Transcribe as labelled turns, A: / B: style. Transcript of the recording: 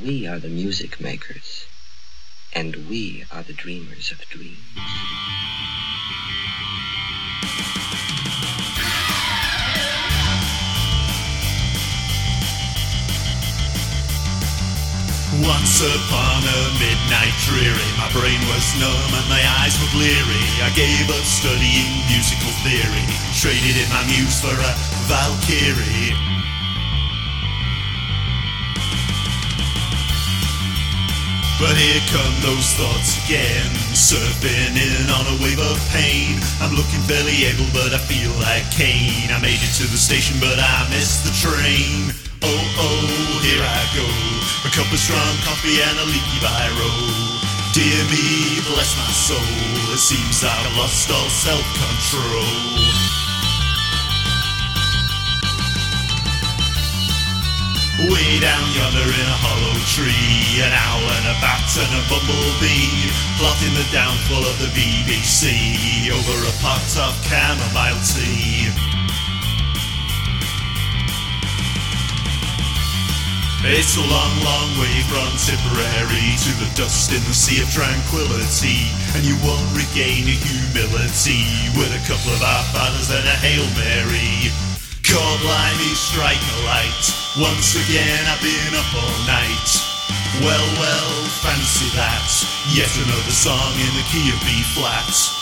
A: We are the music makers, and we are the dreamers of dreams.
B: Once upon a midnight dreary, my brain was numb and my eyes were bleary. I gave up studying musical theory, traded in my muse for a Valkyrie. But here come those thoughts again, surfing in on a wave of pain. I'm looking fairly able, but I feel like Cain. I made it to the station, but I missed the train. Oh, oh, here I go, a cup of strong coffee and a leaky biro. Dear me, bless my soul, it seems I've lost all self-control. Way down yonder in a hollow tree, an owl and a bat and a bumblebee, plotting the downfall of the BBC over a pot of chamomile tea. It's a long, long way from Tipperary to the dust in the sea of tranquility, and you won't regain your humility with a couple of half-fathers and a Hail Mary. God, blimey, strike a light. Once again I've been up all night. Well, well, fancy that. Yet another song in the key of B flat.